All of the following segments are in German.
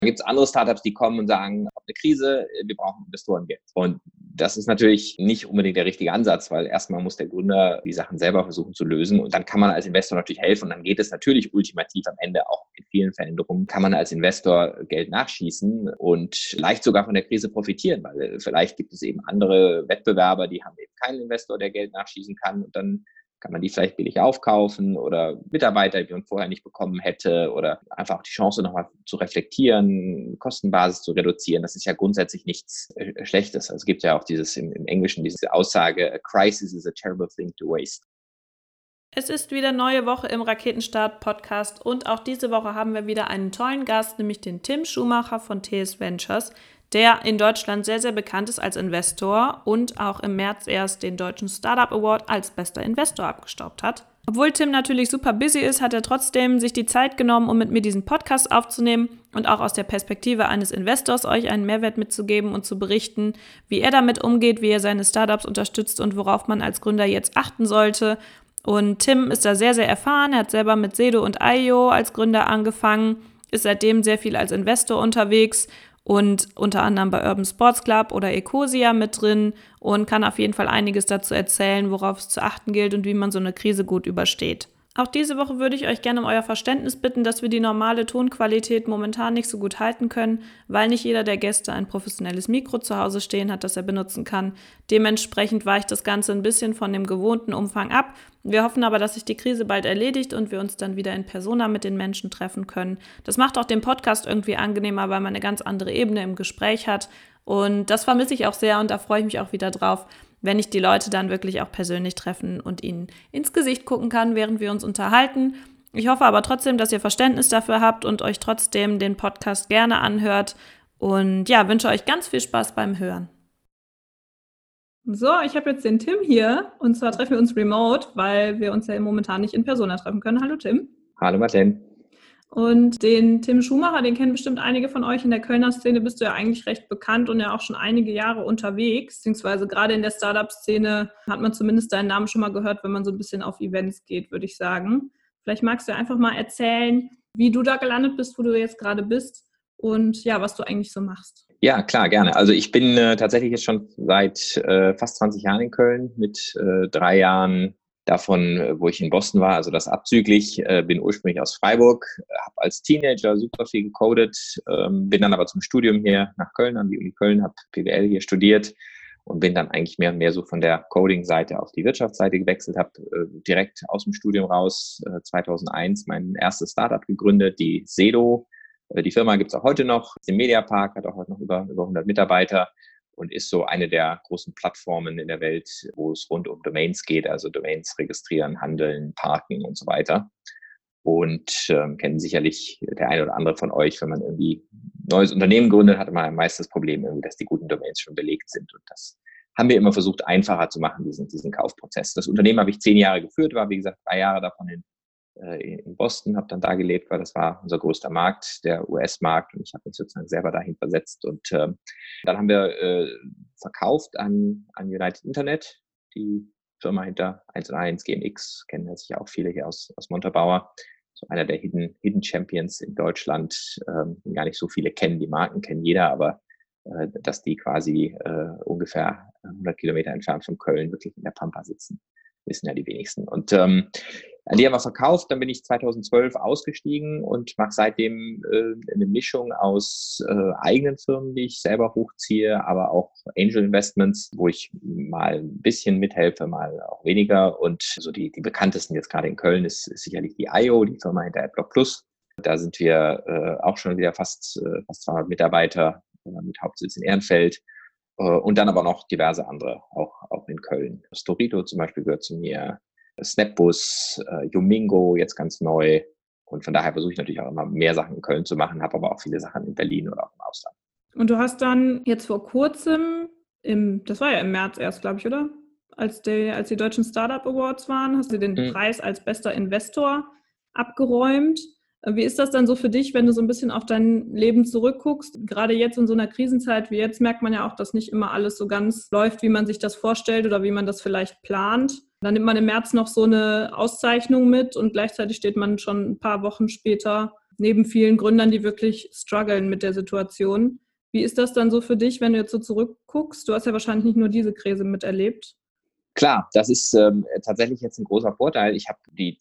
Dann gibt es andere Startups, die kommen und sagen, eine Krise, wir brauchen Investorengeld. Und das ist natürlich nicht unbedingt der richtige Ansatz, weil erstmal muss der Gründer die Sachen selber versuchen zu lösen und dann kann man als Investor natürlich helfen und dann geht es natürlich ultimativ am Ende auch in vielen Fällen darum, kann man als Investor Geld nachschießen und vielleicht sogar von der Krise profitieren, weil vielleicht gibt es eben andere Wettbewerber, die haben eben keinen Investor, der Geld nachschießen kann und dann kann man die vielleicht billig aufkaufen oder Mitarbeiter, die man vorher nicht bekommen hätte oder einfach auch die Chance nochmal zu reflektieren, Kostenbasis zu reduzieren. Das ist ja grundsätzlich nichts Schlechtes. Also es gibt ja auch im Englischen diese Aussage, a crisis is a terrible thing to waste. Es ist wieder neue Woche im Raketenstart-Podcast und auch diese Woche haben wir wieder einen tollen Gast, nämlich den Tim Schumacher von TS Ventures, der in Deutschland sehr, sehr bekannt ist als Investor und auch im März erst den Deutschen Startup Award als bester Investor abgestaubt hat. Obwohl Tim natürlich super busy ist, hat er trotzdem sich die Zeit genommen, um mit mir diesen Podcast aufzunehmen und auch aus der Perspektive eines Investors euch einen Mehrwert mitzugeben und zu berichten, wie er damit umgeht, wie er seine Startups unterstützt und worauf man als Gründer jetzt achten sollte. Und Tim ist da sehr, sehr erfahren. Er hat selber mit Sedo und IO als Gründer angefangen, ist seitdem sehr viel als Investor unterwegs und unter anderem bei Urban Sports Club oder Ecosia mit drin und kann auf jeden Fall einiges dazu erzählen, worauf es zu achten gilt und wie man so eine Krise gut übersteht. Auch diese Woche würde ich euch gerne um euer Verständnis bitten, dass wir die normale Tonqualität momentan nicht so gut halten können, weil nicht jeder der Gäste ein professionelles Mikro zu Hause stehen hat, das er benutzen kann. Dementsprechend weicht das Ganze ein bisschen von dem gewohnten Umfang ab. Wir hoffen aber, dass sich die Krise bald erledigt und wir uns dann wieder in Persona mit den Menschen treffen können. Das macht auch den Podcast irgendwie angenehmer, weil man eine ganz andere Ebene im Gespräch hat. Und das vermisse ich auch sehr und da freue ich mich auch wieder drauf, wenn ich die Leute dann wirklich auch persönlich treffen und ihnen ins Gesicht gucken kann, während wir uns unterhalten. Ich hoffe aber trotzdem, dass ihr Verständnis dafür habt und euch trotzdem den Podcast gerne anhört. Und ja, wünsche euch ganz viel Spaß beim Hören. So, ich habe jetzt den Tim hier und zwar treffen wir uns remote, weil wir uns ja momentan nicht in Persona treffen können. Hallo Tim. Hallo Martin. Und den Tim Schumacher, den kennen bestimmt einige von euch. In der Kölner Szene bist du ja eigentlich recht bekannt und ja auch schon einige Jahre unterwegs. Beziehungsweise gerade in der Startup-Szene hat man zumindest deinen Namen schon mal gehört, wenn man so ein bisschen auf Events geht, würde ich sagen. Vielleicht magst du einfach mal erzählen, wie du da gelandet bist, wo du jetzt gerade bist und ja, was du eigentlich so machst. Ja, klar, gerne. Also ich bin tatsächlich jetzt schon seit fast 20 Jahren in Köln mit 3 Jahren davon, wo ich in Boston war, also das abzüglich, bin ursprünglich aus Freiburg, habe als Teenager super viel gecodet, bin dann aber zum Studium hier nach Köln, an die Uni Köln, habe BWL hier studiert und bin dann eigentlich mehr und mehr so von der Coding-Seite auf die Wirtschaftsseite gewechselt, habe direkt aus dem Studium raus 2001 mein erstes Startup gegründet, die Sedo. Die Firma gibt es auch heute noch, im Mediapark, hat auch heute noch über 100 Mitarbeiter und ist so eine der großen Plattformen in der Welt, wo es rund um Domains geht, also Domains registrieren, handeln, parken und so weiter. Und kennen sicherlich der eine oder andere von euch, wenn man irgendwie ein neues Unternehmen gründet, hat man meist das Problem irgendwie, dass die guten Domains schon belegt sind. Und das haben wir immer versucht, einfacher zu machen, diesen Kaufprozess. Das Unternehmen habe ich 10 Jahre geführt, war wie gesagt 3 Jahre davon in Boston, habe dann da gelebt, weil das war unser größter Markt, der US-Markt, und ich habe mich sozusagen selber dahin versetzt. Und dann haben wir verkauft an United Internet, die Firma hinter 1&1 GMX, kennen ja sicher auch viele hier aus Montabaur, so einer der Hidden Champions in Deutschland, den gar nicht so viele kennen, die Marken kennen jeder, aber dass die quasi ungefähr 100 Kilometer entfernt von Köln wirklich in der Pampa sitzen, wissen ja die wenigsten. Und die haben wir verkauft, dann bin ich 2012 ausgestiegen und mache seitdem eine Mischung aus eigenen Firmen, die ich selber hochziehe, aber auch Angel Investments, wo ich mal ein bisschen mithelfe, mal auch weniger. Und so die bekanntesten jetzt gerade in Köln ist sicherlich die IO, die Firma hinter AdBlock Plus. Da sind wir auch schon wieder fast 200 Mitarbeiter mit Hauptsitz in Ehrenfeld. Und dann aber noch diverse andere, auch in Köln. Storito zum Beispiel gehört zu mir, Snapbus, Yomingo jetzt ganz neu. Und von daher versuche ich natürlich auch immer mehr Sachen in Köln zu machen, habe aber auch viele Sachen in Berlin oder auch im Ausland. Und du hast dann jetzt vor kurzem, das war ja im März erst, glaube ich, oder? Als die Deutschen Startup Awards waren, hast du den Preis als bester Investor abgeräumt. Wie ist das dann so für dich, wenn du so ein bisschen auf dein Leben zurückguckst? Gerade jetzt in so einer Krisenzeit wie jetzt merkt man ja auch, dass nicht immer alles so ganz läuft, wie man sich das vorstellt oder wie man das vielleicht plant. Dann nimmt man im März noch so eine Auszeichnung mit und gleichzeitig steht man schon ein paar Wochen später neben vielen Gründern, die wirklich strugglen mit der Situation. Wie ist das dann so für dich, wenn du jetzt so zurückguckst? Du hast ja wahrscheinlich nicht nur diese Krise miterlebt. Klar, das ist tatsächlich jetzt ein großer Vorteil. Ich habe die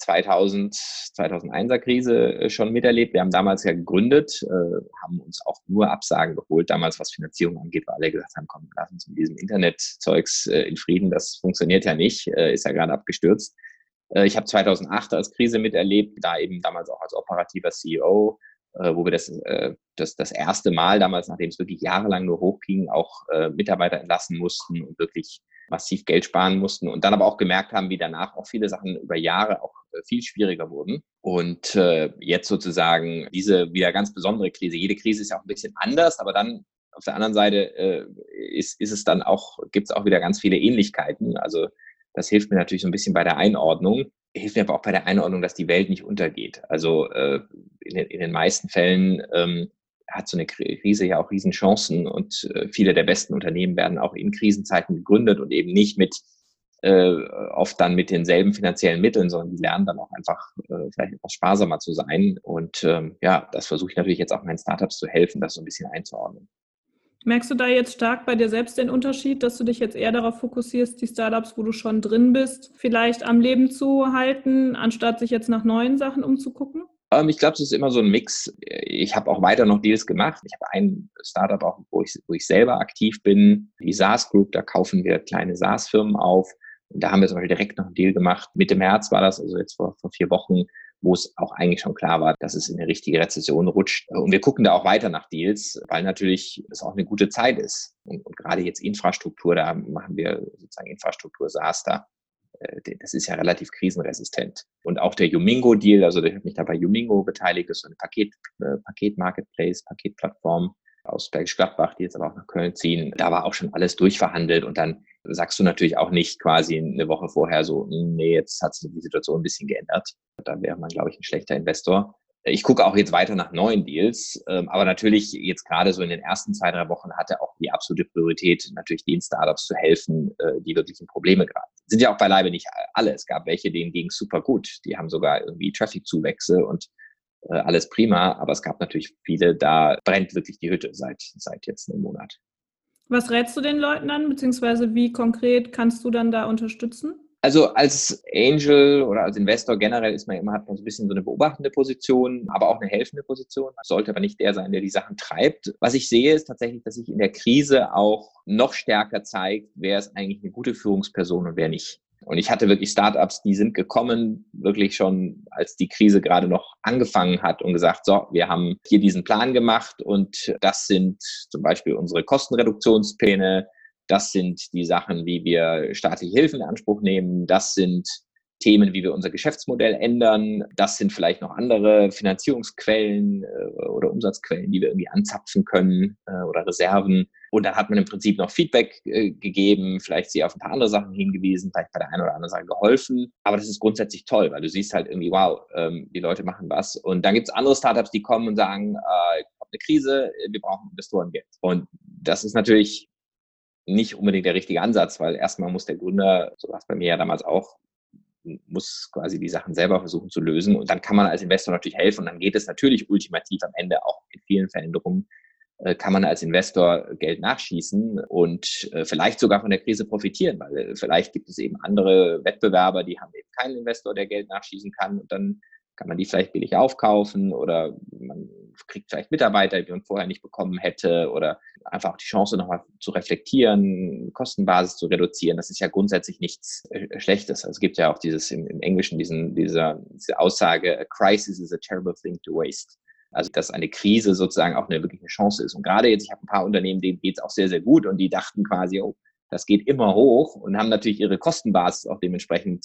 2001er Krise schon miterlebt. Wir haben damals ja gegründet, haben uns auch nur Absagen geholt, damals was Finanzierung angeht, weil alle gesagt haben, komm, lass uns mit diesem Internetzeugs in Frieden, das funktioniert ja nicht, ist ja gerade abgestürzt. Ich habe 2008 als Krise miterlebt, da eben damals auch als operativer CEO, wo wir das erste Mal damals, nachdem es wirklich jahrelang nur hochging, auch Mitarbeiter entlassen mussten und wirklich massiv Geld sparen mussten und dann aber auch gemerkt haben, wie danach auch viele Sachen über Jahre auch viel schwieriger wurden. Und jetzt sozusagen diese wieder ganz besondere Krise. Jede Krise ist ja auch ein bisschen anders, aber dann auf der anderen Seite ist es dann auch, gibt es auch wieder ganz viele Ähnlichkeiten. Also das hilft mir natürlich so ein bisschen bei der Einordnung. Hilft mir aber auch bei der Einordnung, dass die Welt nicht untergeht. Also in den meisten Fällen hat so eine Krise ja auch Riesenchancen und viele der besten Unternehmen werden auch in Krisenzeiten gegründet und eben nicht oft dann mit denselben finanziellen Mitteln, sondern die lernen dann auch einfach vielleicht etwas sparsamer zu sein. Und das versuche ich natürlich jetzt auch meinen Startups zu helfen, das so ein bisschen einzuordnen. Merkst du da jetzt stark bei dir selbst den Unterschied, dass du dich jetzt eher darauf fokussierst, die Startups, wo du schon drin bist, vielleicht am Leben zu halten, anstatt sich jetzt nach neuen Sachen umzugucken? Ich glaube, es ist immer so ein Mix. Ich habe auch weiter noch Deals gemacht. Ich habe ein Startup auch, wo ich selber aktiv bin, die SaaS Group, da kaufen wir kleine SaaS-Firmen auf. Und da haben wir zum Beispiel direkt noch einen Deal gemacht. Mitte März war das, also jetzt vor 4 Wochen, wo es auch eigentlich schon klar war, dass es in eine richtige Rezession rutscht. Und wir gucken da auch weiter nach Deals, weil natürlich es auch eine gute Zeit ist. Und gerade jetzt Infrastruktur, da machen wir sozusagen Infrastruktur SaaS da. Das ist ja relativ krisenresistent. Und auch der Yumingo-Deal, also ich habe mich da bei Yumingo beteiligt, das ist so eine Paket-Marketplace, Paketplattform aus Bergisch Gladbach, die jetzt aber auch nach Köln ziehen. Da war auch schon alles durchverhandelt und dann sagst du natürlich auch nicht quasi eine Woche vorher so, nee, jetzt hat sich die Situation ein bisschen geändert. Da wäre man, glaube ich, ein schlechter Investor. Ich gucke auch jetzt weiter nach neuen Deals, aber natürlich jetzt gerade so in den ersten 2-3 Wochen hatte auch die absolute Priorität, natürlich den Startups zu helfen, die wirklichen Probleme gerade sind. Sind ja auch beileibe nicht alle. Es gab welche, denen ging es super gut. Die haben sogar irgendwie Traffic-Zuwächse und alles prima, aber es gab natürlich viele, da brennt wirklich die Hütte seit jetzt einem Monat. Was rätst du den Leuten dann, beziehungsweise wie konkret kannst du dann da unterstützen? Also als Angel oder als Investor generell hat man so ein bisschen so eine beobachtende Position, aber auch eine helfende Position. Sollte aber nicht der sein, der die Sachen treibt. Was ich sehe, ist tatsächlich, dass sich in der Krise auch noch stärker zeigt, wer ist eigentlich eine gute Führungsperson und wer nicht. Und ich hatte wirklich Startups, die sind gekommen, wirklich schon, als die Krise gerade noch angefangen hat und gesagt, so, wir haben hier diesen Plan gemacht und das sind zum Beispiel unsere Kostenreduktionspläne. Das sind die Sachen, wie wir staatliche Hilfen in Anspruch nehmen. Das sind Themen, wie wir unser Geschäftsmodell ändern. Das sind vielleicht noch andere Finanzierungsquellen oder Umsatzquellen, die wir irgendwie anzapfen können oder Reserven. Und dann hat man im Prinzip noch Feedback gegeben, vielleicht sie auf ein paar andere Sasachen hingewiesen, vielleicht bei der einen oder anderen Sache geholfen. Aber das ist grundsätzlich toll, weil du siehst halt irgendwie, wow, die Leute machen was. Und dann gibt es andere Startups, die kommen und sagen, ich habe eine Krise, wir brauchen Investorengeld. Und das ist natürlich nicht unbedingt der richtige Ansatz, weil erstmal muss der Gründer, so war es bei mir ja damals auch, muss quasi die Sachen selber versuchen zu lösen und dann kann man als Investor natürlich helfen und dann geht es natürlich ultimativ am Ende auch in vielen Fällen darum, kann man als Investor Geld nachschießen und vielleicht sogar von der Krise profitieren, weil vielleicht gibt es eben andere Wettbewerber, die haben eben keinen Investor, der Geld nachschießen kann und dann kann man die vielleicht billig aufkaufen oder man kriegt vielleicht Mitarbeiter, die man vorher nicht bekommen hätte oder einfach auch die Chance nochmal zu reflektieren, Kostenbasis zu reduzieren. Das ist ja grundsätzlich nichts Schlechtes. Also es gibt ja auch im Englischen diese Aussage, a crisis is a terrible thing to waste. Also dass eine Krise sozusagen auch wirklich eine Chance ist. Und gerade jetzt, ich habe ein paar Unternehmen, denen geht es auch sehr, sehr gut und die dachten quasi, oh, das geht immer hoch und haben natürlich ihre Kostenbasis auch dementsprechend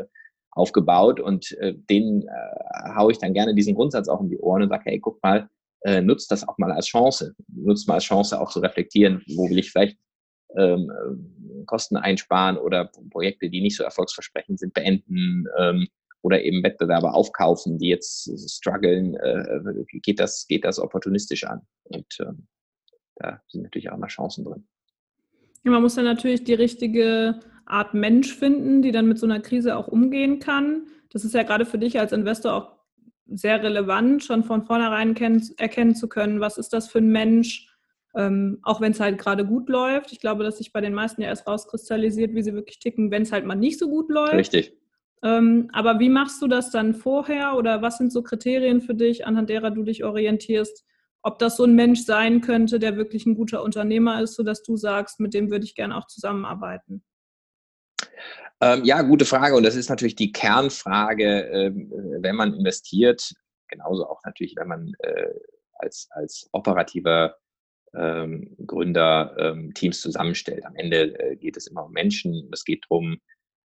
aufgebaut und denen haue ich dann gerne diesen Grundsatz auch um die Ohren und sage, hey, guck mal, nutzt das auch mal als Chance. Nutzt mal als Chance auch zu reflektieren, wo will ich vielleicht Kosten einsparen oder Projekte, die nicht so erfolgsversprechend sind, beenden oder eben Wettbewerber aufkaufen, die jetzt strugglen, geht das opportunistisch an. Und da sind natürlich auch mal Chancen drin. Ja, man muss dann natürlich die richtige Art Mensch finden, die dann mit so einer Krise auch umgehen kann. Das ist ja gerade für dich als Investor auch sehr relevant, schon von vornherein erkennen zu können, was ist das für ein Mensch, auch wenn es halt gerade gut läuft. Ich glaube, dass sich bei den meisten ja erst rauskristallisiert, wie sie wirklich ticken, wenn es halt mal nicht so gut läuft. Richtig. Aber wie machst du das dann vorher oder was sind so Kriterien für dich, anhand derer du dich orientierst, ob das so ein Mensch sein könnte, der wirklich ein guter Unternehmer ist, sodass du sagst, mit dem würde ich gerne auch zusammenarbeiten? Ja, gute Frage. Und das ist natürlich die Kernfrage, wenn man investiert, genauso auch natürlich, wenn man als operativer Gründer Teams zusammenstellt. Am Ende geht es immer um Menschen. Es geht darum,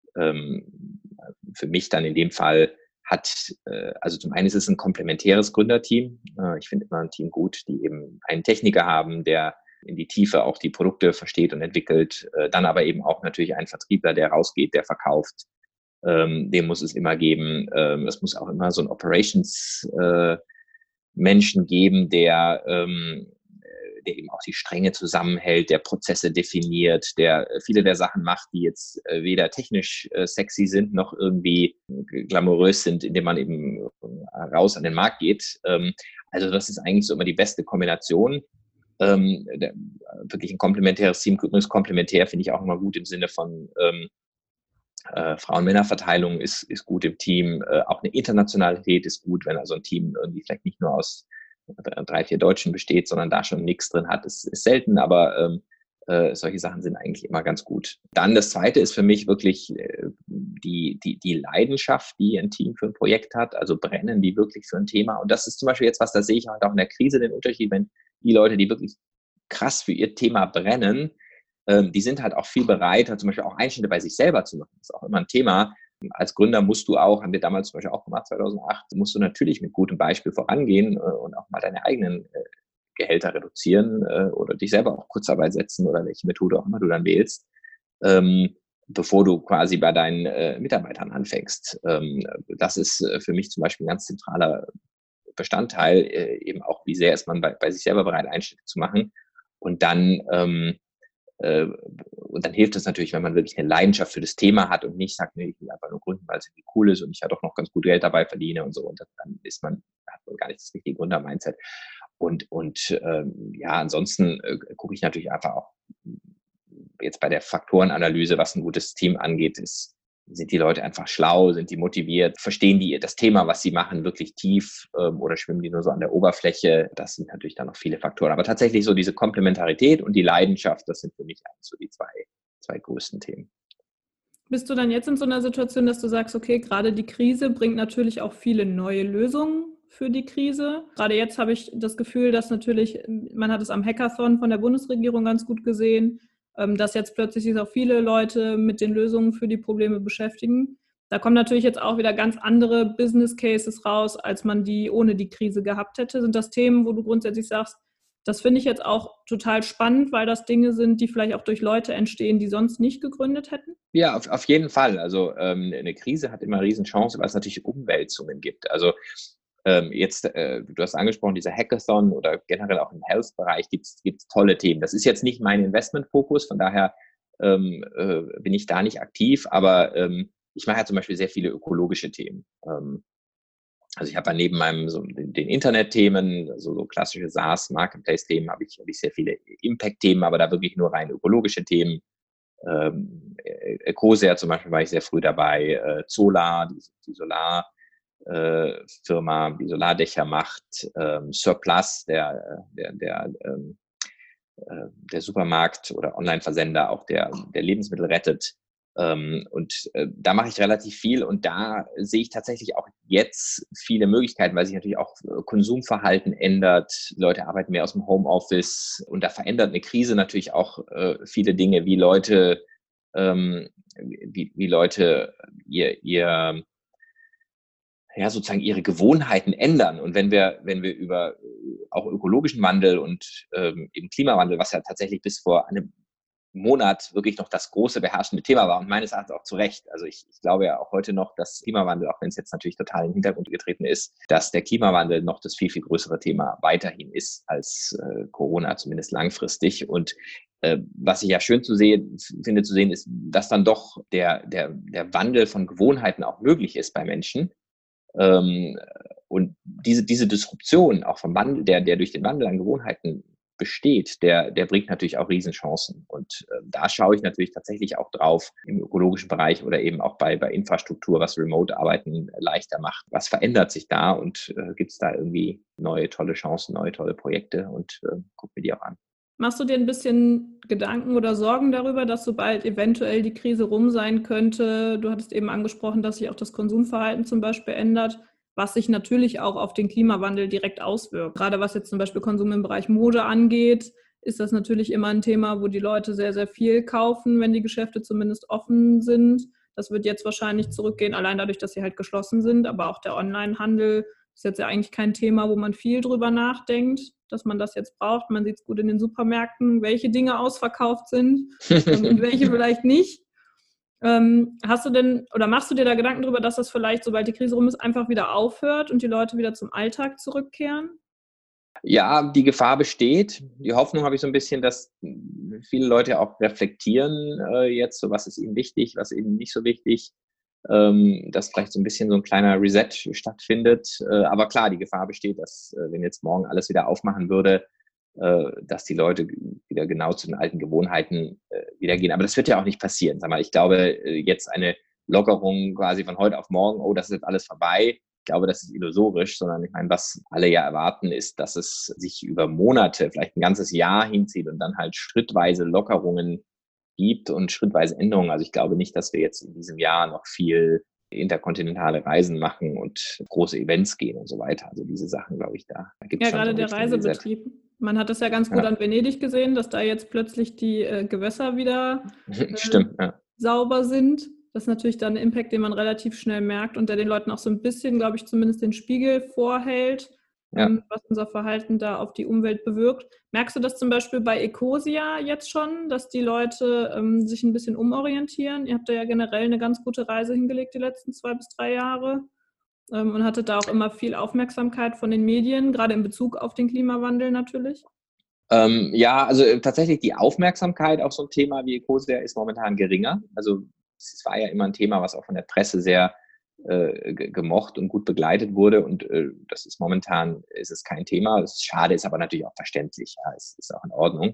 für mich dann in dem Fall also zum einen ist es ein komplementäres Gründerteam. Ich finde immer ein Team gut, die eben einen Techniker haben, der in die Tiefe auch die Produkte versteht und entwickelt, dann aber eben auch natürlich einen Vertriebler, der rausgeht, der verkauft. Den muss es immer geben. Es muss auch immer so ein Operations-Menschen geben, der eben auch die Stränge zusammenhält, der Prozesse definiert, der viele der Sachen macht, die jetzt weder technisch sexy sind, noch irgendwie glamourös sind, indem man eben raus an den Markt geht. Also das ist eigentlich so immer die beste Kombination. Wirklich ein komplementäres Team, übrigens komplementär finde ich auch immer gut im Sinne von Frauen-Männer-Verteilung ist gut im Team, auch eine Internationalität ist gut, wenn also ein Team irgendwie vielleicht nicht nur aus 3, 4 Deutschen besteht, sondern da schon nichts drin hat. Das ist selten, aber solche Sachen sind eigentlich immer ganz gut. Dann das Zweite ist für mich wirklich die Leidenschaft, die ein Team für ein Projekt hat, also brennen die wirklich für ein Thema. Und das ist zum Beispiel jetzt was, da sehe ich halt auch in der Krise den Unterschied, wenn die Leute, die wirklich krass für ihr Thema brennen, die sind halt auch viel bereiter, zum Beispiel auch Einschnitte bei sich selber zu machen. Das ist auch immer ein Thema. Als Gründer musst du auch, haben wir damals zum Beispiel auch gemacht, 2008, musst du natürlich mit gutem Beispiel vorangehen und auch mal deine eigenen Gehälter reduzieren oder dich selber auch Kurzarbeit setzen oder welche Methode auch immer du dann wählst, bevor du quasi bei deinen Mitarbeitern anfängst. Das ist für mich zum Beispiel ein ganz zentraler Bestandteil, eben auch, wie sehr ist man bei sich selber bereit, Einschnitte zu machen. Und dann hilft es natürlich, wenn man wirklich eine Leidenschaft für das Thema hat und nicht sagt, nee, ich will einfach nur gründen, weil es irgendwie cool ist und ich ja doch noch ganz gut Geld dabei verdiene und so. Und dann hat man gar nicht das richtige Gründer-Mindset. Und ja, ansonsten gucke ich natürlich einfach auch jetzt bei der Faktorenanalyse, was ein gutes Team angeht, sind die Leute einfach schlau, sind die motiviert, verstehen die das Thema, was sie machen, wirklich tief oder schwimmen die nur so an der Oberfläche? Das sind natürlich dann noch viele Faktoren. Aber tatsächlich so diese Komplementarität und die Leidenschaft, das sind für mich eigentlich so die zwei größten Themen. Bist du dann jetzt in so einer Situation, dass du sagst, okay, gerade die Krise bringt natürlich auch viele neue Lösungen für die Krise? Gerade jetzt habe ich das Gefühl, dass natürlich, man hat es am Hackathon von der Bundesregierung ganz gut gesehen, dass jetzt plötzlich sich auch viele Leute mit den Lösungen für die Probleme beschäftigen. Da kommen natürlich jetzt auch wieder ganz andere Business Cases raus, als man die ohne die Krise gehabt hätte. Sind das Themen, wo du grundsätzlich sagst, das finde ich jetzt auch total spannend, weil das Dinge sind, die vielleicht auch durch Leute entstehen, die sonst nicht gegründet hätten? Ja, auf jeden Fall. Also eine Krise hat immer eine Riesenchance, weil es natürlich Umwälzungen gibt. Also jetzt, du hast angesprochen, dieser Hackathon oder generell auch im Health-Bereich gibt's tolle Themen. Das ist jetzt nicht mein Investment-Fokus, von daher bin ich da nicht aktiv, aber ich mache ja zum Beispiel sehr viele ökologische Themen. Also ich habe neben meinem den Internet-Themen, also so klassische SaaS, Marketplace-Themen, habe ich sehr viele Impact-Themen, aber da wirklich nur rein ökologische Themen. Ecosia zum Beispiel war ich sehr früh dabei, Solar, die Solarfirma, die Solardächer macht, Surplus, der Supermarkt oder Online-Versender, auch der Lebensmittel rettet. Da mache ich relativ viel und da sehe ich tatsächlich auch jetzt viele Möglichkeiten, weil sich natürlich auch Konsumverhalten ändert. Die Leute arbeiten mehr aus dem Homeoffice und da verändert eine Krise natürlich auch viele Dinge, wie Leute sozusagen ihre Gewohnheiten ändern. Und wenn wir über auch ökologischen Wandel und eben Klimawandel, was ja tatsächlich bis vor einem Monat wirklich noch das große beherrschende Thema war und meines Erachtens auch zu Recht. Also ich glaube ja auch heute noch, dass Klimawandel, auch wenn es jetzt natürlich total in den Hintergrund getreten ist, dass der Klimawandel noch das viel, viel größere Thema weiterhin ist als Corona, zumindest langfristig. Und was ich ja schön finde zu sehen, ist, dass dann doch der Wandel von Gewohnheiten auch möglich ist bei Menschen. Und diese Disruption auch vom Wandel, der durch den Wandel an Gewohnheiten besteht, der bringt natürlich auch Riesenchancen. Und da schaue ich natürlich tatsächlich auch drauf im ökologischen Bereich oder eben auch bei Infrastruktur, was Remote-Arbeiten leichter macht. Was verändert sich da und gibt es da irgendwie neue tolle Chancen, neue tolle Projekte und guck mir die auch an. Machst du dir ein bisschen Gedanken oder Sorgen darüber, dass sobald eventuell die Krise rum sein könnte, du hattest eben angesprochen, dass sich auch das Konsumverhalten zum Beispiel ändert, was sich natürlich auch auf den Klimawandel direkt auswirkt. Gerade was jetzt zum Beispiel Konsum im Bereich Mode angeht, ist das natürlich immer ein Thema, wo die Leute sehr, sehr viel kaufen, wenn die Geschäfte zumindest offen sind. Das wird jetzt wahrscheinlich zurückgehen, allein dadurch, dass sie halt geschlossen sind. Aber auch der Onlinehandel ist jetzt ja eigentlich kein Thema, wo man viel drüber nachdenkt, dass man das jetzt braucht. Man sieht es gut in den Supermärkten, welche Dinge ausverkauft sind und welche vielleicht nicht. Hast du denn oder machst du dir da Gedanken darüber, dass das vielleicht, sobald die Krise rum ist, einfach wieder aufhört und die Leute wieder zum Alltag zurückkehren? Ja, die Gefahr besteht. Die Hoffnung habe ich so ein bisschen, dass viele Leute auch reflektieren jetzt, so was ist ihnen wichtig, was eben nicht so wichtig, dass vielleicht so ein bisschen so ein kleiner Reset stattfindet. Aber klar, die Gefahr besteht, dass wenn jetzt morgen alles wieder aufmachen würde, dass die Leute wieder genau zu den alten Gewohnheiten wieder gehen. Aber das wird ja auch nicht passieren. Sag mal, ich glaube, jetzt eine Lockerung quasi von heute auf morgen, oh, das ist jetzt alles vorbei. Ich glaube, das ist illusorisch, sondern ich meine, was alle ja erwarten, ist, dass es sich über Monate, vielleicht ein ganzes Jahr hinzieht und dann halt schrittweise Lockerungen gibt und schrittweise Änderungen. Also ich glaube nicht, dass wir jetzt in diesem Jahr noch viel interkontinentale Reisen machen und große Events gehen und so weiter. Also diese Sachen, glaube ich, da gibt es Ja, schon so gerade einen der richtigen Reset. Reisebetrieb. Man hat das ja ganz gut Ja, an Venedig gesehen, dass da jetzt plötzlich die Gewässer wieder äh, stimmt, ja. sauber sind. Das ist natürlich dann ein Impact, den man relativ schnell merkt und der den Leuten auch so ein bisschen, glaube ich, zumindest den Spiegel vorhält, Ja. was unser Verhalten da auf die Umwelt bewirkt. Merkst du das zum Beispiel bei Ecosia jetzt schon, dass die Leute sich ein bisschen umorientieren? Ihr habt da ja generell eine ganz gute Reise hingelegt die letzten 2 bis 3 Jahre und hattet da auch immer viel Aufmerksamkeit von den Medien, gerade in Bezug auf den Klimawandel natürlich. Ja, also tatsächlich die Aufmerksamkeit auf so ein Thema wie Ecosia ist momentan geringer. Also es war ja immer ein Thema, was auch von der Presse sehr gemocht und gut begleitet wurde. Und das ist momentan, ist es kein Thema. Das ist schade, ist aber natürlich auch verständlich. Ja, es ist auch in Ordnung.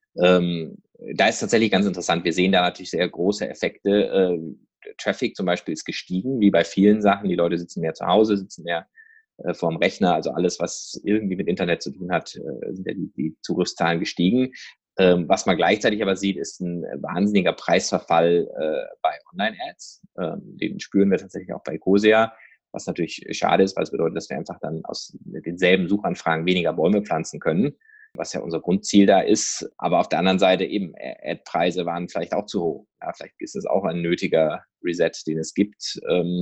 Da ist tatsächlich ganz interessant. Wir sehen da natürlich sehr große Effekte. Traffic zum Beispiel ist gestiegen, wie bei vielen Sachen. Die Leute sitzen mehr zu Hause, sitzen mehr vorm Rechner. Also alles, was irgendwie mit Internet zu tun hat, sind ja die Zugriffszahlen gestiegen. Was man gleichzeitig aber sieht, ist ein wahnsinniger Preisverfall bei Online-Ads. Den spüren wir tatsächlich auch bei Ecosia, was natürlich schade ist, weil es bedeutet, dass wir einfach dann aus denselben Suchanfragen weniger Bäume pflanzen können, was ja unser Grundziel da ist. Aber auf der anderen Seite eben, Ad-Preise waren vielleicht auch zu hoch. Ja, vielleicht ist es auch ein nötiger Reset, den es gibt.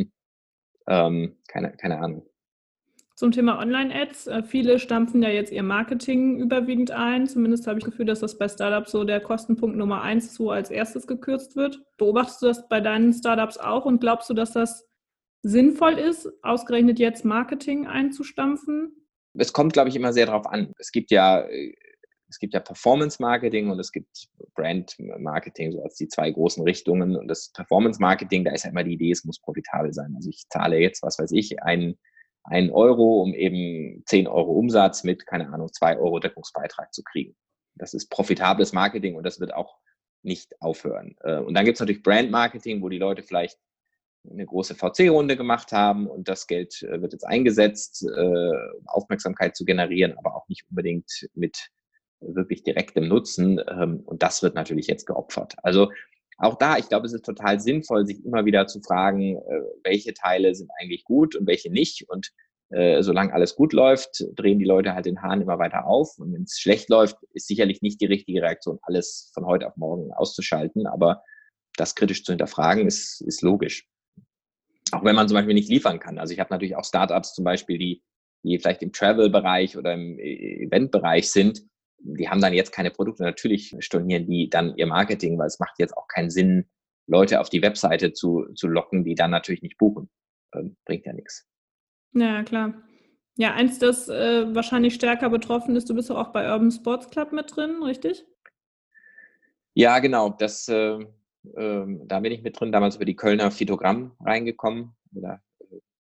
Keine Ahnung. Zum Thema Online-Ads. Viele stampfen ja jetzt ihr Marketing überwiegend ein. Zumindest habe ich das Gefühl, dass das bei Startups so der Kostenpunkt Nummer 1 ist, wo als erstes gekürzt wird. Beobachtest du das bei deinen Startups auch und glaubst du, dass das sinnvoll ist, ausgerechnet jetzt Marketing einzustampfen? Es kommt, glaube ich, immer sehr darauf an. Es gibt ja Performance-Marketing und es gibt Brand-Marketing, so als die zwei großen Richtungen. Und das Performance-Marketing, da ist ja immer die Idee, es muss profitabel sein. Also ich zahle jetzt, was weiß ich, einen Euro, um eben 10 Euro Umsatz mit, keine Ahnung, 2 Euro Deckungsbeitrag zu kriegen. Das ist profitables Marketing und das wird auch nicht aufhören. Und dann gibt es natürlich Brand-Marketing, wo die Leute vielleicht eine große VC-Runde gemacht haben und das Geld wird jetzt eingesetzt, um Aufmerksamkeit zu generieren, aber auch nicht unbedingt mit wirklich direktem Nutzen. Und das wird natürlich jetzt geopfert. Also auch da, ich glaube, es ist total sinnvoll, sich immer wieder zu fragen, welche Teile sind eigentlich gut und welche nicht. Und solange alles gut läuft, drehen die Leute halt den Hahn immer weiter auf. Und wenn es schlecht läuft, ist sicherlich nicht die richtige Reaktion, alles von heute auf morgen auszuschalten. Aber das kritisch zu hinterfragen, ist logisch. Auch wenn man zum Beispiel nicht liefern kann. Also ich habe natürlich auch Startups zum Beispiel, die vielleicht im Travel-Bereich oder im Event-Bereich sind, die haben dann jetzt keine Produkte. Natürlich stornieren die dann ihr Marketing, weil es macht jetzt auch keinen Sinn, Leute auf die Webseite zu locken, die dann natürlich nicht buchen. Bringt ja nichts. Ja, klar. Ja, eins, das wahrscheinlich stärker betroffen ist, du bist auch bei Urban Sports Club mit drin, richtig? Ja, genau. Da bin ich mit drin, damals über die Kölner Phytogramm reingekommen. Oder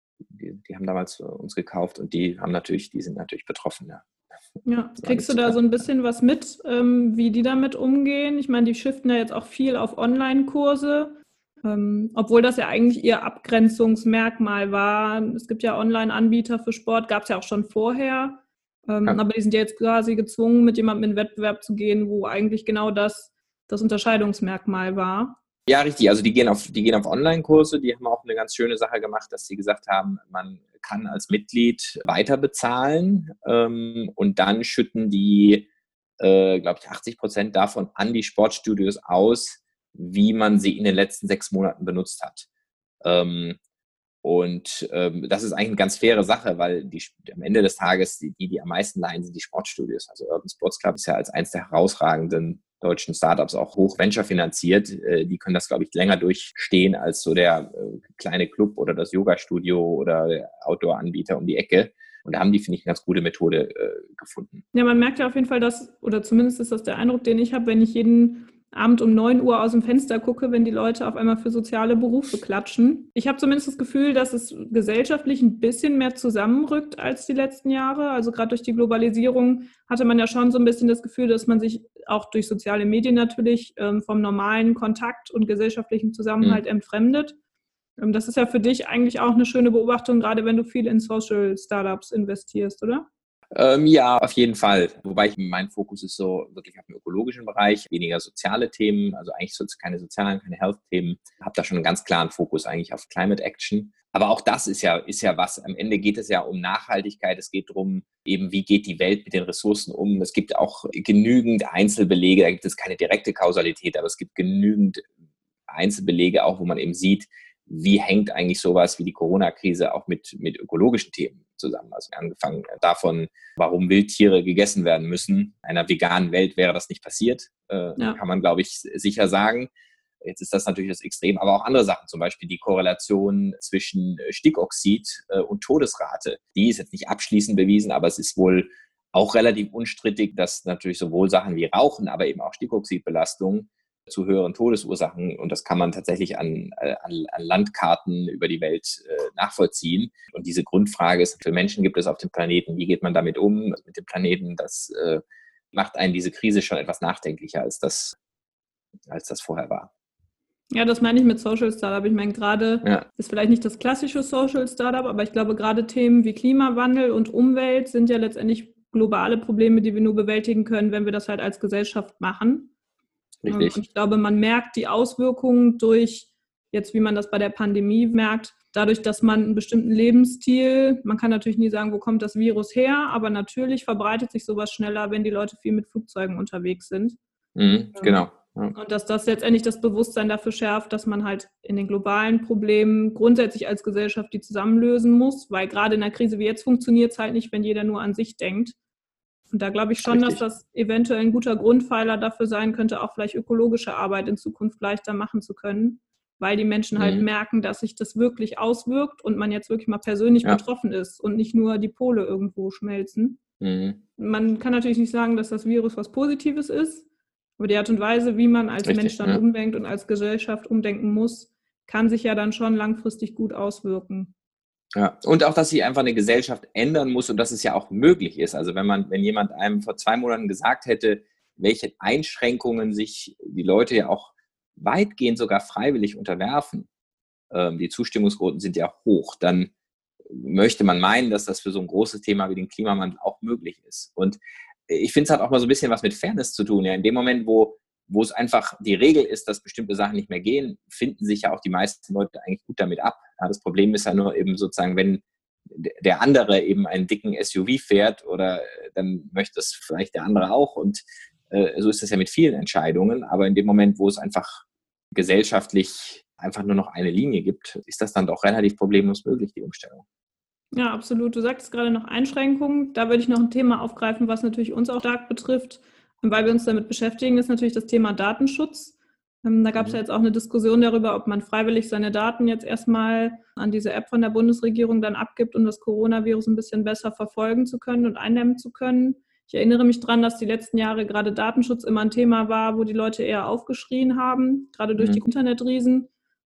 die haben damals uns gekauft und die sind natürlich betroffen, ja. Ja, kriegst du da so ein bisschen was mit, wie die damit umgehen? Ich meine, die shiften ja jetzt auch viel auf Online-Kurse, obwohl das ja eigentlich ihr Abgrenzungsmerkmal war. Es gibt ja Online-Anbieter für Sport, gab es ja auch schon vorher, aber die sind ja jetzt quasi gezwungen, mit jemandem in Wettbewerb zu gehen, wo eigentlich genau das Unterscheidungsmerkmal war. Ja, richtig. Also die gehen auf Online-Kurse. Die haben auch eine ganz schöne Sache gemacht, dass sie gesagt haben, man kann als Mitglied weiter bezahlen und dann schütten die, glaube ich, 80% davon an die Sportstudios aus, wie man sie in den letzten 6 Monaten benutzt hat. Das ist eigentlich eine ganz faire Sache, weil am Ende des Tages, die am meisten leiden, sind die Sportstudios. Also Urban Sports Club ist ja als eines der herausragenden deutschen Startups auch hoch Venture finanziert. Die können das, glaube ich, länger durchstehen als so der kleine Club oder das Yoga-Studio oder der Outdoor-Anbieter um die Ecke. Und da haben die, finde ich, eine ganz gute Methode gefunden. Ja, man merkt ja auf jeden Fall, oder zumindest ist das der Eindruck, den ich habe, wenn ich jeden Abend um 9 Uhr aus dem Fenster gucke, wenn die Leute auf einmal für soziale Berufe klatschen. Ich habe zumindest das Gefühl, dass es gesellschaftlich ein bisschen mehr zusammenrückt als die letzten Jahre. Also gerade durch die Globalisierung hatte man ja schon so ein bisschen das Gefühl, dass man sich auch durch soziale Medien natürlich vom normalen Kontakt und gesellschaftlichen Zusammenhalt entfremdet. Das ist ja für dich eigentlich auch eine schöne Beobachtung, gerade wenn du viel in Social Startups investierst, oder? Ja, auf jeden Fall. Wobei mein Fokus ist so wirklich auf dem ökologischen Bereich, weniger soziale Themen, also eigentlich keine sozialen, keine Health-Themen. Habe da schon einen ganz klaren Fokus eigentlich auf Climate Action. Aber auch das ist ja was. Am Ende geht es ja um Nachhaltigkeit. Es geht darum, eben, wie geht die Welt mit den Ressourcen um. Es gibt auch genügend Einzelbelege, da gibt es keine direkte Kausalität, aber es gibt genügend Einzelbelege auch, wo man eben sieht, wie hängt eigentlich sowas wie die Corona-Krise auch mit ökologischen Themen zusammen. Also angefangen davon, warum Wildtiere gegessen werden müssen. In einer veganen Welt wäre das nicht passiert, kann man, glaube ich, sicher sagen. Jetzt ist das natürlich das Extrem, aber auch andere Sachen, zum Beispiel die Korrelation zwischen Stickoxid und Todesrate. Die ist jetzt nicht abschließend bewiesen, aber es ist wohl auch relativ unstrittig, dass natürlich sowohl Sachen wie Rauchen, aber eben auch Stickoxidbelastung zu höheren Todesursachen, und das kann man tatsächlich an Landkarten über die Welt nachvollziehen. Und diese Grundfrage ist, für Menschen gibt es auf dem Planeten, wie geht man damit um, mit dem Planeten, das macht einen diese Krise schon etwas nachdenklicher, als das vorher war. Ja, das meine ich mit Social Startup. Ich meine, gerade ist vielleicht nicht das klassische Social Startup, aber ich glaube, gerade Themen wie Klimawandel und Umwelt sind ja letztendlich globale Probleme, die wir nur bewältigen können, wenn wir das halt als Gesellschaft machen. Richtig. Und ich glaube, man merkt die Auswirkungen durch, jetzt wie man das bei der Pandemie merkt, dadurch, dass man einen bestimmten Lebensstil, man kann natürlich nie sagen, wo kommt das Virus her, aber natürlich verbreitet sich sowas schneller, wenn die Leute viel mit Flugzeugen unterwegs sind. Genau. Ja. Und dass das letztendlich das Bewusstsein dafür schärft, dass man halt in den globalen Problemen grundsätzlich als Gesellschaft die zusammenlösen muss, weil gerade in einer Krise wie jetzt funktioniert es halt nicht, wenn jeder nur an sich denkt. Und da glaube ich schon, Richtig. dass das eventuell ein guter Grundpfeiler dafür sein könnte, auch vielleicht ökologische Arbeit in Zukunft leichter machen zu können, weil die Menschen halt merken, dass sich das wirklich auswirkt und man jetzt wirklich mal persönlich betroffen ist und nicht nur die Pole irgendwo schmelzen. Man kann natürlich nicht sagen, dass das Virus was Positives ist, aber die Art und Weise, wie man als Mensch dann umdenkt und als Gesellschaft umdenken muss, kann sich ja dann schon langfristig gut auswirken. Ja, und auch, dass sich einfach eine Gesellschaft ändern muss und dass es ja auch möglich ist. Also wenn jemand einem vor 2 Monaten gesagt hätte, welche Einschränkungen sich die Leute ja auch weitgehend sogar freiwillig unterwerfen, die Zustimmungsquoten sind ja hoch, dann möchte man meinen, dass das für so ein großes Thema wie den Klimawandel auch möglich ist. Und ich finde, es hat auch mal so ein bisschen was mit Fairness zu tun. Ja, in dem Moment, wo es einfach die Regel ist, dass bestimmte Sachen nicht mehr gehen, finden sich ja auch die meisten Leute eigentlich gut damit ab. Ja, das Problem ist ja nur eben sozusagen, wenn der andere eben einen dicken SUV fährt, oder dann möchte es vielleicht der andere auch. Und so ist das ja mit vielen Entscheidungen. Aber in dem Moment, wo es einfach gesellschaftlich einfach nur noch eine Linie gibt, ist das dann doch relativ problemlos möglich, die Umstellung. Ja, absolut. Du sagtest gerade noch Einschränkungen. Da würde ich noch ein Thema aufgreifen, was natürlich uns auch stark betrifft, weil wir uns damit beschäftigen, ist natürlich das Thema Datenschutz. Da gab es ja jetzt auch eine Diskussion darüber, ob man freiwillig seine Daten jetzt erstmal an diese App von der Bundesregierung dann abgibt, um das Coronavirus ein bisschen besser verfolgen zu können und eindämmen zu können. Ich erinnere mich daran, dass die letzten Jahre gerade Datenschutz immer ein Thema war, wo die Leute eher aufgeschrien haben, gerade durch die Internetriesen.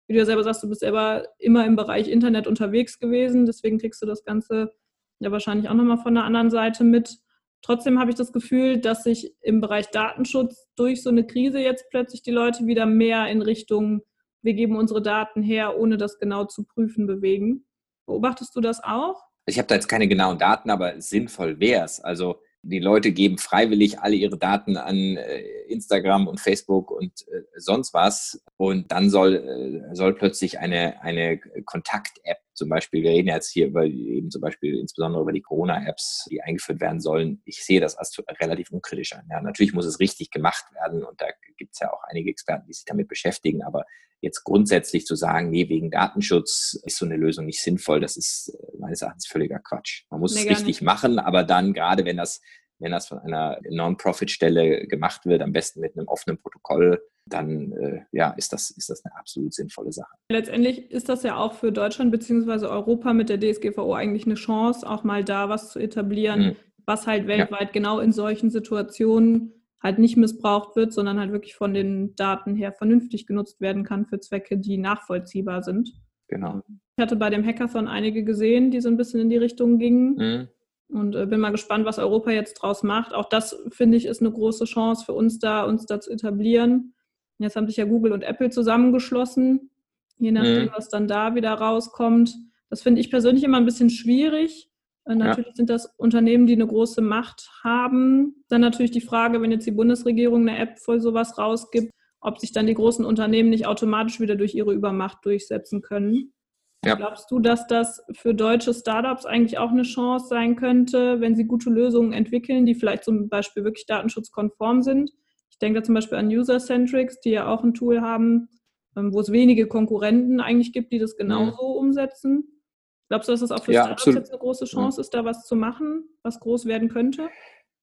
wie du ja selber sagst, du bist selber immer im Bereich Internet unterwegs gewesen, deswegen kriegst du das Ganze ja wahrscheinlich auch nochmal von der anderen Seite mit. Trotzdem habe ich das Gefühl, dass sich im Bereich Datenschutz durch so eine Krise jetzt plötzlich die Leute wieder mehr in Richtung, wir geben unsere Daten her, ohne das genau zu prüfen, bewegen. Beobachtest du das auch? Ich habe da jetzt keine genauen Daten, aber sinnvoll wäre es. Also die Leute geben freiwillig alle ihre Daten an Instagram und Facebook und sonst was. Und dann soll plötzlich eine Kontakt-App zum Beispiel, wir reden jetzt hier über eben zum Beispiel insbesondere über die Corona-Apps, die eingeführt werden sollen. Ich sehe das als relativ unkritisch an. Ja, natürlich muss es richtig gemacht werden und da gibt es ja auch einige Experten, die sich damit beschäftigen, aber jetzt grundsätzlich zu sagen, nee, wegen Datenschutz ist so eine Lösung nicht sinnvoll, das ist meines Erachtens völliger Quatsch. Man muss es richtig machen, aber dann, gerade wenn das von einer Non-Profit-Stelle gemacht wird, am besten mit einem offenen Protokoll, dann ist das eine absolut sinnvolle Sache. Letztendlich ist das ja auch für Deutschland bzw. Europa mit der DSGVO eigentlich eine Chance, auch mal da was zu etablieren, was halt weltweit genau in solchen Situationen halt nicht missbraucht wird, sondern halt wirklich von den Daten her vernünftig genutzt werden kann für Zwecke, die nachvollziehbar sind. Genau. Ich hatte bei dem Hackathon einige gesehen, die so ein bisschen in die Richtung gingen. Und bin mal gespannt, was Europa jetzt draus macht. Auch das, finde ich, ist eine große Chance für uns da zu etablieren. Jetzt haben sich ja Google und Apple zusammengeschlossen, je nachdem, was dann da wieder rauskommt. Das finde ich persönlich immer ein bisschen schwierig. Natürlich sind das Unternehmen, die eine große Macht haben. Dann natürlich die Frage, wenn jetzt die Bundesregierung eine App für sowas rausgibt, ob sich dann die großen Unternehmen nicht automatisch wieder durch ihre Übermacht durchsetzen können. Ja. Glaubst du, dass das für deutsche Startups eigentlich auch eine Chance sein könnte, wenn sie gute Lösungen entwickeln, die vielleicht zum Beispiel wirklich datenschutzkonform sind? Ich denke da zum Beispiel an User-Centrics, die ja auch ein Tool haben, wo es wenige Konkurrenten eigentlich gibt, die das genauso umsetzen. Glaubst du, dass das auch für Startups jetzt eine große Chance ist, da was zu machen, was groß werden könnte?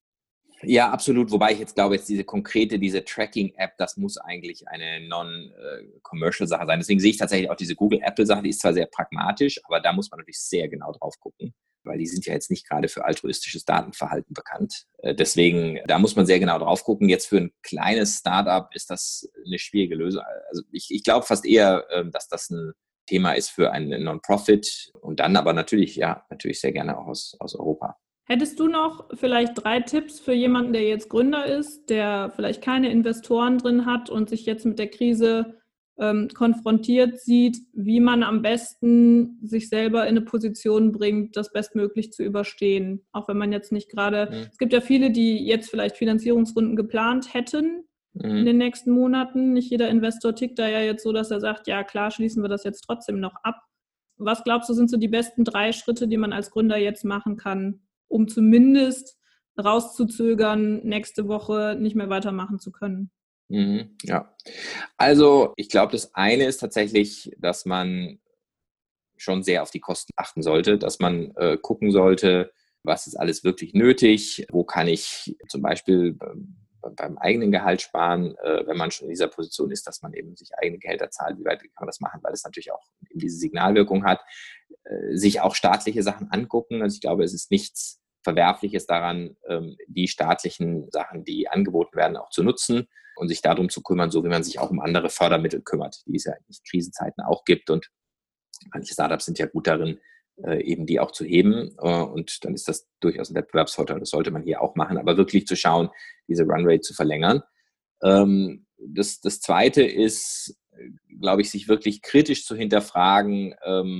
Ja, absolut. Wobei ich jetzt glaube, diese Tracking-App, das muss eigentlich eine Non-Commercial-Sache sein. Deswegen sehe ich tatsächlich auch diese Google-Apple-Sache, die ist zwar sehr pragmatisch, aber da muss man natürlich sehr genau drauf gucken, weil die sind ja jetzt nicht gerade für altruistisches Datenverhalten bekannt. Deswegen, da muss man sehr genau drauf gucken. Jetzt für ein kleines Startup ist das eine schwierige Lösung. Also ich glaube fast eher, dass das ein Thema ist für einen Non-Profit und dann aber natürlich sehr gerne auch aus Europa. Hättest du noch vielleicht 3 Tipps für jemanden, der jetzt Gründer ist, der vielleicht keine Investoren drin hat und sich jetzt mit der Krise konfrontiert sieht, wie man am besten sich selber in eine Position bringt, das bestmöglich zu überstehen? Auch wenn man jetzt nicht gerade, es gibt ja viele, die jetzt vielleicht Finanzierungsrunden geplant hätten in den nächsten Monaten. Nicht jeder Investor tickt da ja jetzt so, dass er sagt, ja klar, schließen wir das jetzt trotzdem noch ab. Was glaubst du, sind so die besten 3 Schritte, die man als Gründer jetzt machen kann, um zumindest rauszuzögern, nächste Woche nicht mehr weitermachen zu können? Ja, also ich glaube, das eine ist tatsächlich, dass man schon sehr auf die Kosten achten sollte, dass man gucken sollte, was ist alles wirklich nötig, wo kann ich zum Beispiel beim eigenen Gehalt sparen, wenn man schon in dieser Position ist, dass man eben sich eigene Gehälter zahlt, wie weit kann man das machen, weil es natürlich auch eben diese Signalwirkung hat, sich auch staatliche Sachen angucken. Also ich glaube, es ist nichts Verwerfliches daran, die staatlichen Sachen, die angeboten werden, auch zu nutzen und sich darum zu kümmern, so wie man sich auch um andere Fördermittel kümmert, die es ja in Krisenzeiten auch gibt. Und manche Startups sind ja gut darin, eben die auch zu heben. Und dann ist das durchaus ein Wettbewerbsvorteil. Das sollte man hier auch machen, aber wirklich zu schauen, diese Runrate zu verlängern. Das Zweite ist, glaube ich, sich wirklich kritisch zu hinterfragen,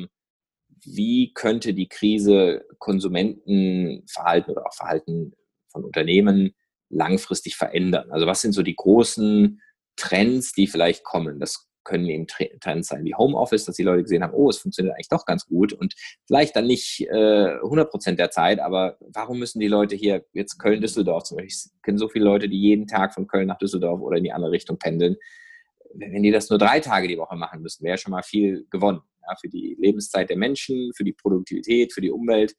wie könnte die Krise Konsumentenverhalten oder auch Verhalten von Unternehmen langfristig verändern? Also was sind so die großen Trends, die vielleicht kommen? Das können eben Trends sein wie Homeoffice, dass die Leute gesehen haben, oh, es funktioniert eigentlich doch ganz gut und vielleicht dann nicht 100% der Zeit, aber warum müssen die Leute hier, jetzt Köln-Düsseldorf zum Beispiel, ich kenne so viele Leute, die jeden Tag von Köln nach Düsseldorf oder in die andere Richtung pendeln. Wenn die das nur 3 Tage die Woche machen müssen, wäre schon mal viel gewonnen. Ja, für die Lebenszeit der Menschen, für die Produktivität, für die Umwelt.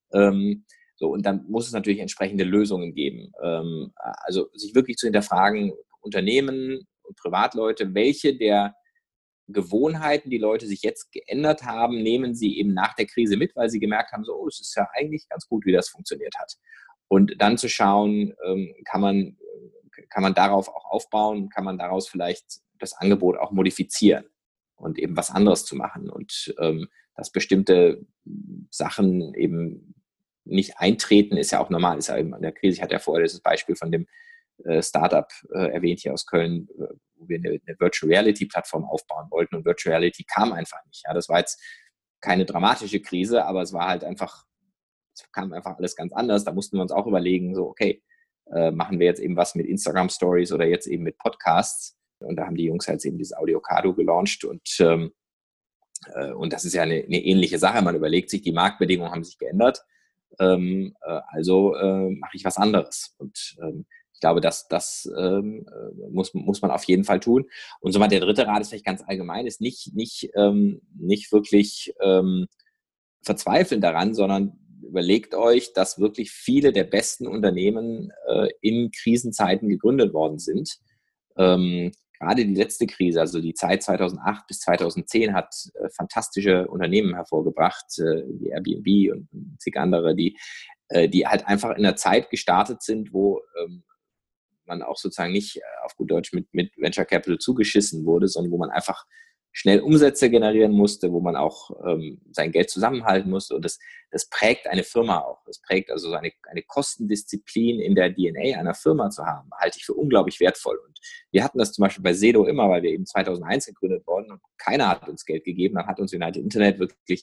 So, und dann muss es natürlich entsprechende Lösungen geben. Also sich wirklich zu hinterfragen, Unternehmen und Privatleute, welche der Gewohnheiten die Leute sich jetzt geändert haben, nehmen sie eben nach der Krise mit, weil sie gemerkt haben, so, oh, es ist ja eigentlich ganz gut, wie das funktioniert hat. Und dann zu schauen, kann man darauf auch aufbauen, kann man daraus vielleicht das Angebot auch modifizieren. und eben was anderes zu machen und dass bestimmte Sachen eben nicht eintreten, ist ja auch normal, ist ja eben an der Krise. Ich hatte ja vorher dieses Beispiel von dem Startup erwähnt hier aus Köln, wo wir eine Virtual Reality Plattform aufbauen wollten und Virtual Reality kam einfach nicht. Ja, das war jetzt keine dramatische Krise, aber es war halt einfach, es kam einfach alles ganz anders. Da mussten wir uns auch überlegen, so okay, machen wir jetzt eben was mit Instagram Stories oder jetzt eben mit Podcasts. Und da haben die Jungs halt eben dieses Audiocado gelauncht und das ist ja eine ähnliche Sache. Man überlegt sich, die Marktbedingungen haben sich geändert. Also mache ich was anderes. Und ich glaube, das muss man auf jeden Fall tun. Und so mal der dritte Rat ist vielleicht ganz allgemein, ist nicht wirklich verzweifeln daran, sondern überlegt euch, dass wirklich viele der besten Unternehmen in Krisenzeiten gegründet worden sind. Gerade die letzte Krise, also die Zeit 2008 bis 2010, hat fantastische Unternehmen hervorgebracht, wie Airbnb und zig andere, die halt einfach in einer Zeit gestartet sind, wo man auch sozusagen nicht auf gut Deutsch mit Venture Capital zugeschissen wurde, sondern wo man einfach schnell Umsätze generieren musste, wo man auch sein Geld zusammenhalten musste. Und das prägt eine Firma auch. Das prägt also eine Kostendisziplin in der DNA einer Firma zu haben, halte ich für unglaublich wertvoll. Und wir hatten das zum Beispiel bei Sedo immer, weil wir eben 2001 gegründet wurden und keiner hat uns Geld gegeben. Dann hat uns United Internet wirklich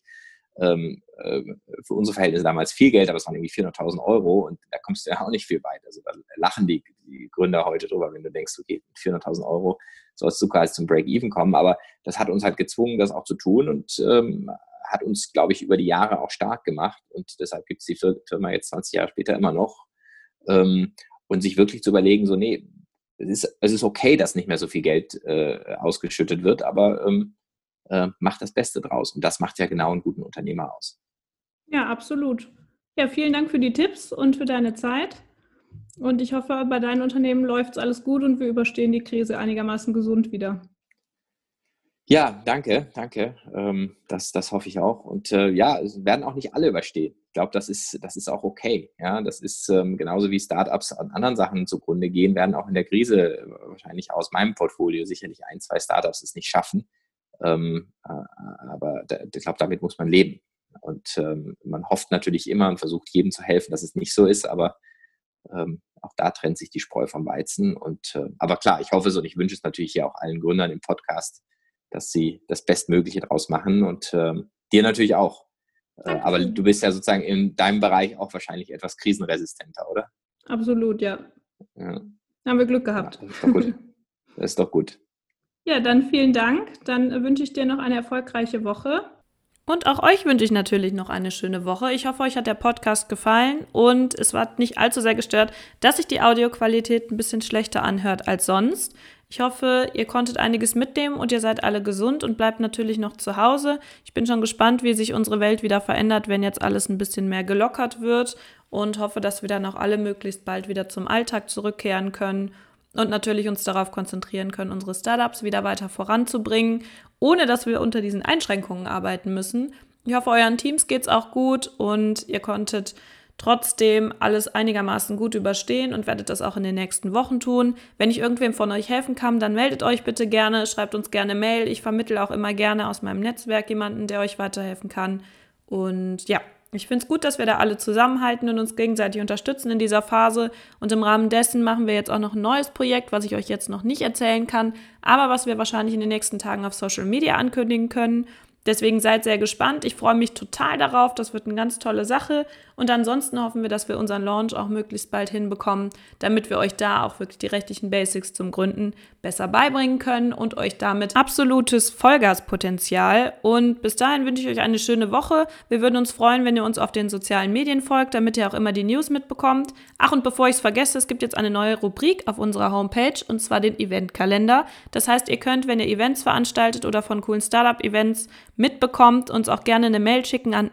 für unsere Verhältnisse damals viel Geld, aber es waren irgendwie 400.000 Euro und da kommst du ja auch nicht viel weit. Also da lachen die Gründer heute drüber, wenn du denkst, okay, mit 400.000 Euro sollst du quasi zum Break-Even kommen, aber das hat uns halt gezwungen, das auch zu tun und hat uns, glaube ich, über die Jahre auch stark gemacht und deshalb gibt es die Firma jetzt 20 Jahre später immer noch und sich wirklich zu überlegen, so nee, es ist okay, dass nicht mehr so viel Geld ausgeschüttet wird, aber macht das Beste draus. Und das macht ja genau einen guten Unternehmer aus. Ja, absolut. Ja, vielen Dank für die Tipps und für deine Zeit. Und ich hoffe, bei deinem Unternehmen läuft alles gut und wir überstehen die Krise einigermaßen gesund wieder. Ja, danke. Das hoffe ich auch. Und ja, es werden auch nicht alle überstehen. Ich glaube, das ist auch okay. Ja, das ist genauso wie Startups an anderen Sachen zugrunde gehen, werden auch in der Krise wahrscheinlich aus meinem Portfolio sicherlich 1, 2 Startups es nicht schaffen. Aber ich glaube, damit muss man leben. Und man hofft natürlich immer und versucht jedem zu helfen, dass es nicht so ist, aber auch da trennt sich die Spreu vom Weizen. Aber klar, ich hoffe es und ich wünsche es natürlich hier auch allen Gründern im Podcast, dass sie das Bestmögliche draus machen und dir natürlich auch. Aber du bist ja sozusagen in deinem Bereich auch wahrscheinlich etwas krisenresistenter, oder? Absolut, ja. Haben wir Glück gehabt. Ja, das ist doch gut. Das ist doch gut. Ja, dann vielen Dank. Dann wünsche ich dir noch eine erfolgreiche Woche. Und auch euch wünsche ich natürlich noch eine schöne Woche. Ich hoffe, euch hat der Podcast gefallen und es war nicht allzu sehr gestört, dass sich die Audioqualität ein bisschen schlechter anhört als sonst. Ich hoffe, ihr konntet einiges mitnehmen und ihr seid alle gesund und bleibt natürlich noch zu Hause. Ich bin schon gespannt, wie sich unsere Welt wieder verändert, wenn jetzt alles ein bisschen mehr gelockert wird und hoffe, dass wir dann auch alle möglichst bald wieder zum Alltag zurückkehren können. Und natürlich uns darauf konzentrieren können, unsere Startups wieder weiter voranzubringen, ohne dass wir unter diesen Einschränkungen arbeiten müssen. Ich hoffe, euren Teams geht's auch gut und ihr konntet trotzdem alles einigermaßen gut überstehen und werdet das auch in den nächsten Wochen tun. Wenn ich irgendwem von euch helfen kann, dann meldet euch bitte gerne, schreibt uns gerne Mail. Ich vermittle auch immer gerne aus meinem Netzwerk jemanden, der euch weiterhelfen kann. Und ja, ich finde es gut, dass wir da alle zusammenhalten und uns gegenseitig unterstützen in dieser Phase. Und im Rahmen dessen machen wir jetzt auch noch ein neues Projekt, was ich euch jetzt noch nicht erzählen kann, aber was wir wahrscheinlich in den nächsten Tagen auf Social Media ankündigen können. Deswegen seid sehr gespannt. Ich freue mich total darauf. Das wird eine ganz tolle Sache. Und ansonsten hoffen wir, dass wir unseren Launch auch möglichst bald hinbekommen, damit wir euch da auch wirklich die rechtlichen Basics zum Gründen besser beibringen können und euch damit absolutes Vollgaspotenzial. Und bis dahin wünsche ich euch eine schöne Woche. Wir würden uns freuen, wenn ihr uns auf den sozialen Medien folgt, damit ihr auch immer die News mitbekommt. Ach, und bevor ich es vergesse, es gibt jetzt eine neue Rubrik auf unserer Homepage, und zwar den Eventkalender. Das heißt, ihr könnt, wenn ihr Events veranstaltet oder von coolen Startup-Events mitbekommt, uns auch gerne eine Mail schicken an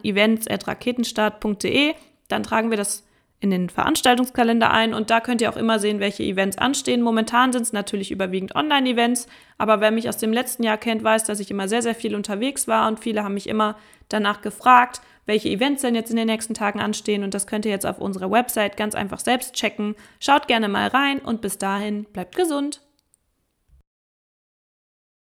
events@raketenstart.de. Dann tragen wir das in den Veranstaltungskalender ein und da könnt ihr auch immer sehen, welche Events anstehen. Momentan sind es natürlich überwiegend Online-Events, aber wer mich aus dem letzten Jahr kennt, weiß, dass ich immer sehr, sehr viel unterwegs war und viele haben mich immer danach gefragt, welche Events denn jetzt in den nächsten Tagen anstehen, und das könnt ihr jetzt auf unserer Website ganz einfach selbst checken. Schaut gerne mal rein und bis dahin bleibt gesund.